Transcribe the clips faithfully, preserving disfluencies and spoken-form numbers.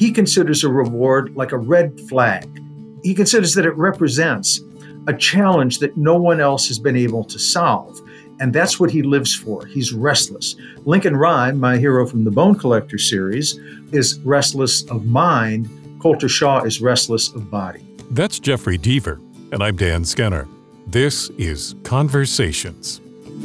he considers a reward like a red flag. He considers that it represents a challenge that no one else has been able to solve. And that's what he lives for. He's restless. Lincoln Rhyme, my hero from the Bone Collector series, is restless of mind. Colter Shaw is restless of body. That's Jeffrey Deaver, and I'm Dan Skinner. This is Conversations.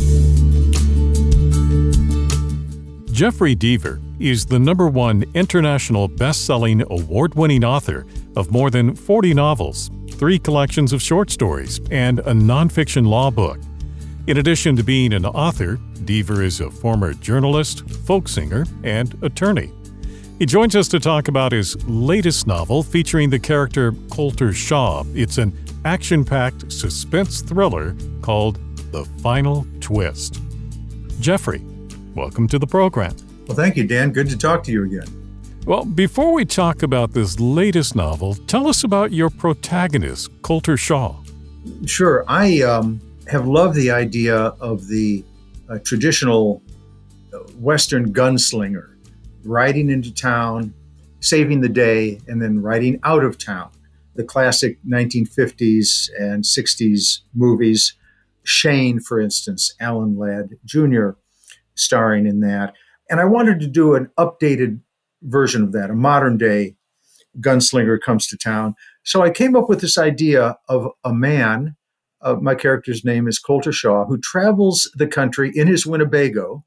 Jeffrey Deaver is the number one international best-selling, award-winning author of more than forty novels, three collections of short stories, and a nonfiction law book. In addition to being an author, Deaver is a former journalist, folk singer, and attorney. He joins us to talk about his latest novel featuring the character Colter Shaw. It's an action-packed suspense thriller called The Final Twist. Jeffrey, welcome to the program. Well, thank you, Dan. Good to talk to you again. Well, before we talk about this latest novel, tell us about your protagonist, Colter Shaw. Sure. I um, have loved the idea of the uh, traditional Western gunslinger riding into town, saving the day, and then riding out of town. The classic nineteen fifties and sixties movies, Shane, for instance, Alan Ladd Junior starring in that. And I wanted to do an updated version of that, a modern day gunslinger comes to town. So I came up with this idea of a man, uh, my character's name is Colter Shaw, who travels the country in his Winnebago,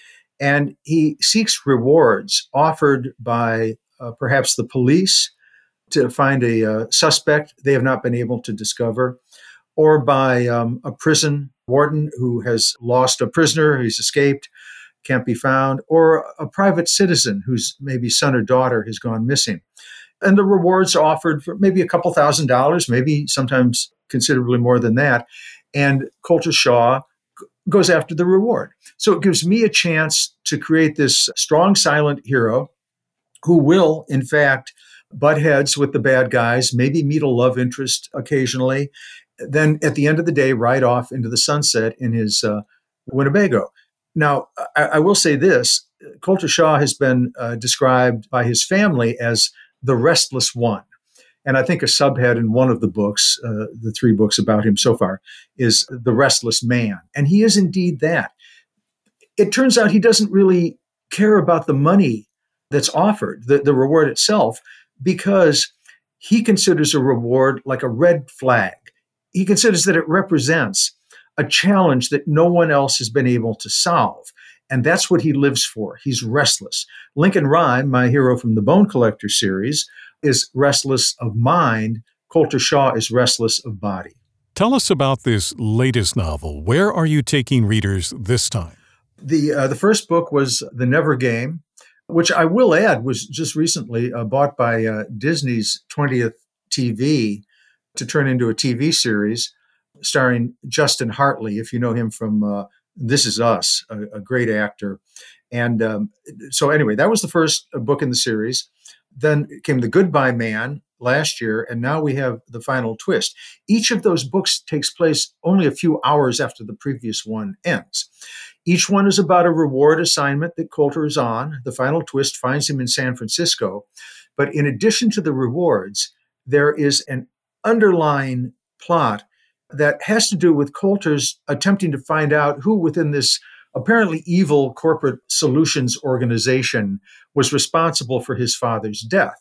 and he seeks rewards offered by uh, perhaps the police to find a uh, suspect they have not been able to discover, or by um, a prison warden who has lost a prisoner who's escaped, can't be found, or a private citizen whose maybe son or daughter has gone missing. And the rewards offered for maybe a couple thousand dollars, maybe sometimes considerably more than that. And Colter Shaw g- goes after the reward. So it gives me a chance to create this strong, silent hero who will, in fact, butt heads with the bad guys, maybe meet a love interest occasionally, then at the end of the day, ride off into the sunset in his uh, Winnebago. Now, I, I will say this, Colter Shaw has been uh, described by his family as the restless one. And I think a subhead in one of the books, uh, the three books about him so far, is the restless man. And he is indeed that. It turns out he doesn't really care about the money that's offered, the, the reward itself, because he considers a reward like a red flag. He considers that it represents a challenge that no one else has been able to solve. And that's what he lives for. He's restless. Lincoln Rhyme, my hero from the Bone Collector series, is restless of mind. Colter Shaw is restless of body. Tell us about this latest novel. Where are you taking readers this time? The uh, the first book was The Never Game, which I will add was just recently uh, bought by uh, Disney's twentieth T V to turn into a T V series starring Justin Hartley, if you know him from uh, This Is Us, a, a great actor. And um, so anyway, that was the first book in the series. Then came The Goodbye Man last year, and now we have The Final Twist. Each of those books takes place only a few hours after the previous one ends. Each one is about a reward assignment that Colter is on. The Final Twist finds him in San Francisco. But in addition to the rewards, there is an underlying plot that has to do with Colter's attempting to find out who within this apparently evil corporate solutions organization was responsible for his father's death.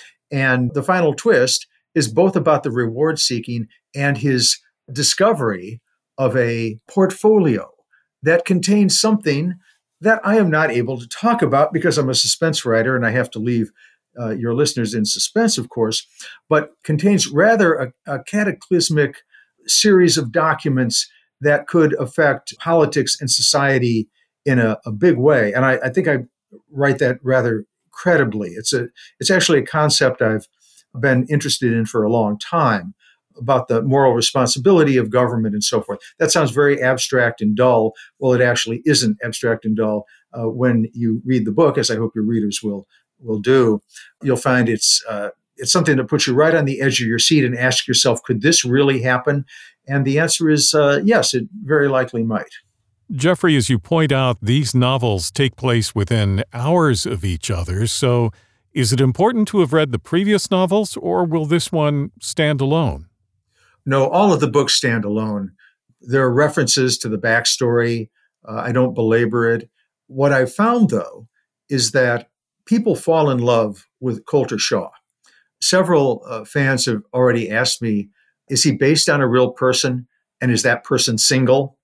And The Final Twist is both about the reward seeking and his discovery of a portfolio that contains something that I am not able to talk about because I'm a suspense writer and I have to leave uh, your listeners in suspense, of course, but contains rather a, a cataclysmic series of documents that could affect politics and society in a, a big way. And I, I think I write that rather credibly. It's a it's actually a concept I've been interested in for a long time, about the moral responsibility of government and so forth. That sounds very abstract and dull. Well, it actually isn't abstract and dull. Uh, when you read the book, as I hope your readers will will do, you'll find it's uh, it's something that puts you right on the edge of your seat and ask yourself, could this really happen? And the answer is uh, yes, it very likely might. Jeffrey, as you point out, these novels take place within hours of each other. So Is it important to have read the previous novels, or will this one stand alone? No, all of the books stand alone. There are references to the backstory. Uh, I don't belabor it. What I've found, though, is that people fall in love with Colter Shaw. Several uh, fans have already asked me, is he based on a real person? And is that person single?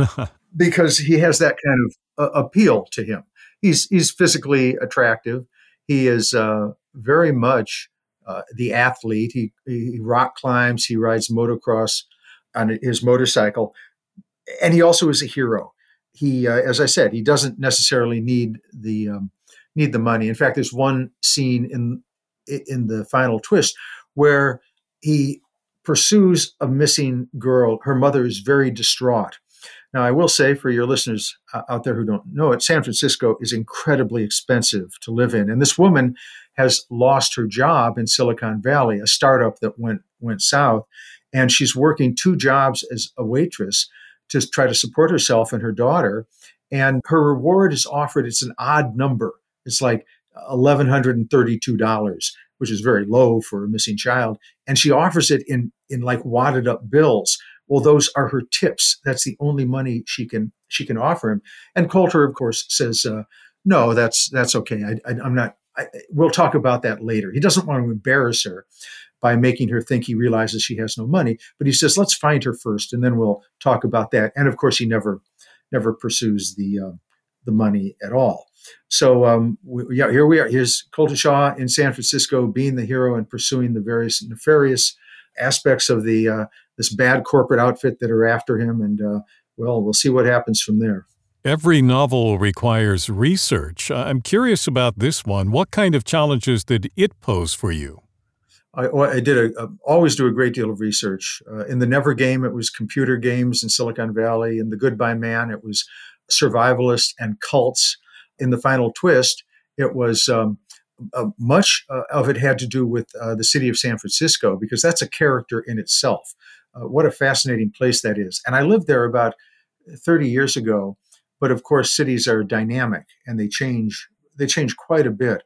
Because he has that kind of uh, appeal to him. He's he's physically attractive. He is uh, very much uh, the athlete. He, he rock climbs. He rides motocross on his motorcycle. And he also is a hero. He, uh, as I said, he doesn't necessarily need the um, need the money. In fact, there's one scene in in the final twist where he pursues a missing girl. Her mother is very distraught. Now, I will say for your listeners out there who don't know it, San Francisco is incredibly expensive to live in. And this woman has lost her job in Silicon Valley, a startup that went went south. And she's working two jobs as a waitress to try to support herself and her daughter. And her reward is offered, it's an odd number. It's like one thousand one hundred thirty-two dollars, which is very low for a missing child. And she offers it in, in like wadded up bills. Well, those are her tips. That's the only money she can she can offer him. And Colter, of course, says, uh, no, that's that's okay. I, I, I'm not, I, we'll talk about that later. He doesn't want to embarrass her by making her think he realizes she has no money. But he says, let's find her first, and then we'll talk about that. And of course, he never never pursues the uh, the money at all. So um, we, yeah, here we are. Here's Colter Shaw in San Francisco being the hero and pursuing the various nefarious aspects of the uh, this bad corporate outfit that are after him. And uh, well, we'll see what happens from there. Every novel requires research. I'm curious about this one. What kind of challenges did it pose for you? I, I did a, a, always do a great deal of research. Uh, in the Never Game, it was computer games in Silicon Valley. In The Goodbye Man, it was survivalists and cults. In The Final Twist, it was um, uh, much uh, of it had to do with uh, the city of San Francisco, because that's a character in itself. Uh, what a fascinating place that is. And I lived there about thirty years ago. But of course, cities are dynamic and they change. They change quite a bit.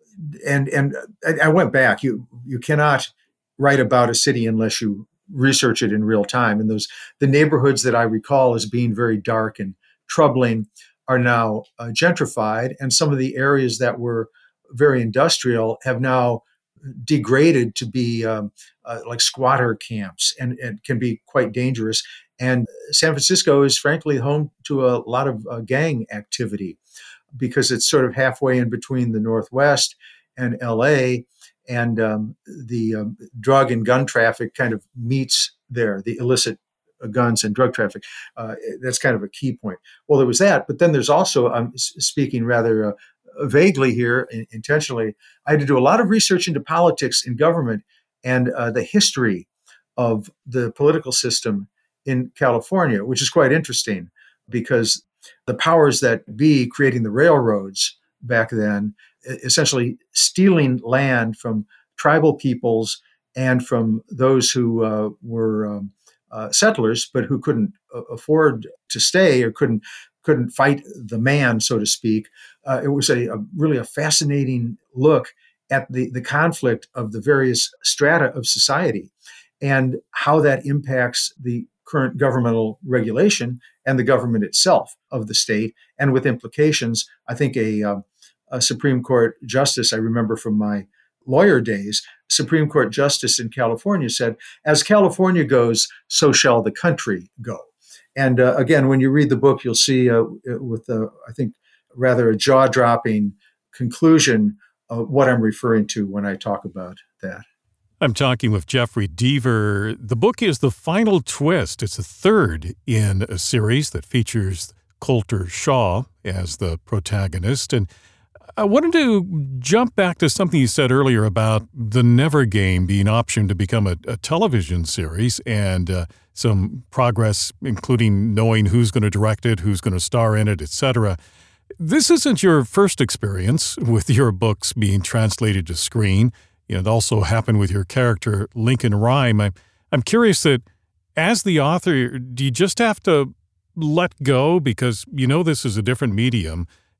And and I went back. You you cannot write about a city unless you research it in real time. And those the neighborhoods that I recall as being very dark and troubling are now uh, gentrified, and some of the areas that were very industrial have now degraded to be um, uh, like squatter camps, and, and can be quite dangerous. And San Francisco is frankly home to a lot of uh, gang activity, because it's sort of halfway in between the Northwest and L A, and um, the um, drug and gun traffic kind of meets there, the illicit guns and drug traffic. Uh, that's kind of a key point. Well, there was that, but then there's also, I'm speaking rather uh, vaguely here, intentionally, I had to do a lot of research into politics and government and uh, the history of the political system in California, which is quite interesting, because the powers that be creating the railroads back then, essentially stealing land from tribal peoples and from those who uh, were um, uh, settlers, but who couldn't uh, afford to stay or couldn't couldn't fight the man, so to speak. Uh, it was a, a really a fascinating look at the, the conflict of the various strata of society and how that impacts the current governmental regulation and the government itself of the state, and with implications. I think a, uh, a Supreme Court justice, I remember from my lawyer days, Supreme Court justice in California said, as California goes, so shall the country go. And uh, again, when you read the book, you'll see uh, with, uh, I think, rather a jaw-dropping conclusion of what I'm referring to when I talk about that. I'm talking with Jeffrey Deaver. The book is The Final Twist. It's the third in a series that features Colter Shaw as the protagonist. And I wanted to jump back to something you said earlier about the Never Game being optioned to become a, a television series, and uh, some progress, including knowing who's going to direct it, who's going to star in it, et cetera. This isn't your first experience with your books being translated to screen. You know, it also happened with your character, Lincoln Rhyme. I'm, I'm curious that as the author, do you just have to let go because you know this is a different medium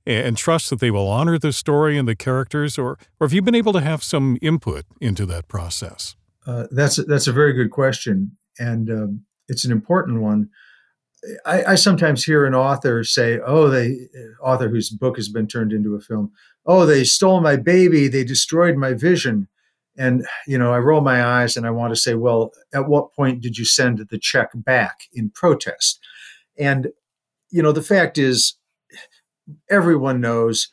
and trust that they will honor the story and the characters, or, or have you been able to have some input into that process? Uh, that's, a, that's a very good question, and um, it's an important one. I, I sometimes hear an author say, oh, they author whose book has been turned into a film, oh, they stole my baby, they destroyed my vision. And, you know, I roll my eyes and I want to say, well, at what point did you send the check back in protest? And, you know, the fact is, everyone knows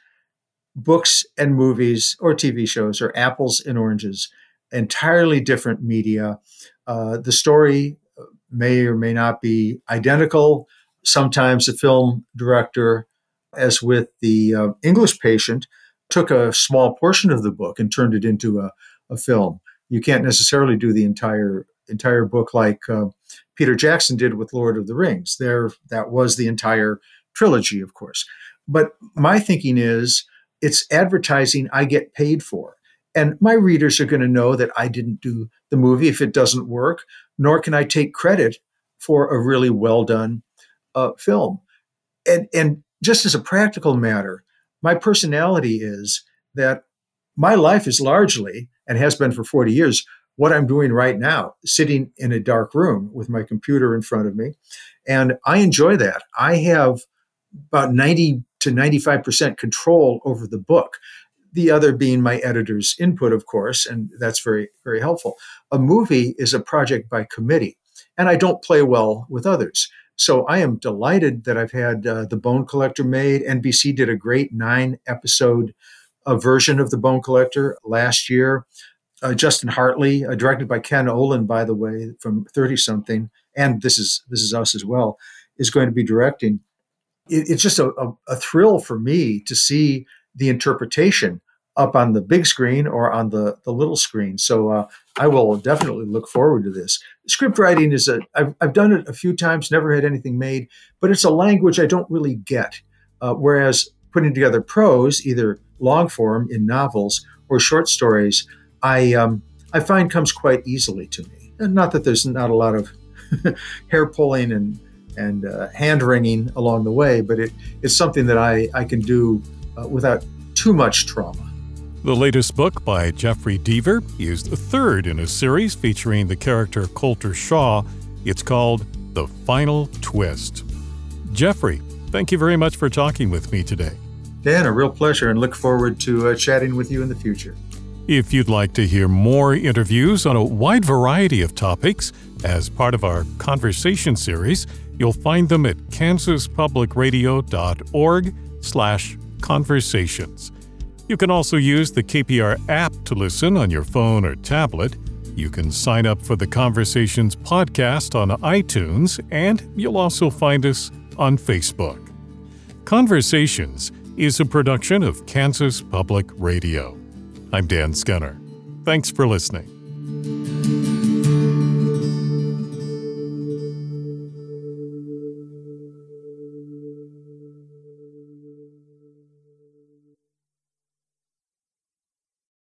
books and movies or T V shows are apples and oranges, entirely different media. Uh, the story may or may not be identical. Sometimes a film director, as with the uh, English Patient, took a small portion of the book and turned it into a, a film. You can't necessarily do the entire entire book like uh, Peter Jackson did with Lord of the Rings. There, that was the entire trilogy, of course. But my thinking is, it's advertising I get paid for. And my readers are going to know that I didn't do the movie if it doesn't work, nor can I take credit for a really well done uh, film. And, and just as a practical matter, my personality is that my life is largely, and has been for forty years, what I'm doing right now, sitting in a dark room with my computer in front of me. And I enjoy that. I have about ninety to ninety-five percent control over the book. The other being my editor's input, of course, and that's very, very helpful. A movie is a project by committee, and I don't play well with others. So I am delighted that I've had uh, The Bone Collector made. N B C did a great nine-episode uh, version of The Bone Collector last year. Uh, Justin Hartley, uh, directed by Ken Olin, by the way, from thirty-something, and This Is This Is Us as well, is going to be directing. It, it's just a, a, a thrill for me to see the interpretation up on the big screen or on the, the little screen. So uh, I will definitely look forward to this. Script writing is a, I've, I've done it a few times, never had anything made, but it's a language I don't really get. Uh, whereas putting together prose, either long form in novels or short stories, I um, I find comes quite easily to me. And not that there's not a lot of hair pulling and, and uh, hand wringing along the way, but it, it's something that I, I can do uh, without too much trauma. The latest book by Jeffrey Deaver is the third in a series featuring the character Colter Shaw. It's called The Final Twist. Jeffrey, thank you very much for talking with me today. Dan, a real pleasure, and look forward to uh, chatting with you in the future. If you'd like to hear more interviews on a wide variety of topics as part of our conversation series, you'll find them at kansaspublicradio.org slash conversations. You can also use the K P R app to listen on your phone or tablet. You can sign up for the Conversations podcast on iTunes, and you'll also find us on Facebook. Conversations is a production of Kansas Public Radio. I'm Dan Scunner. Thanks for listening.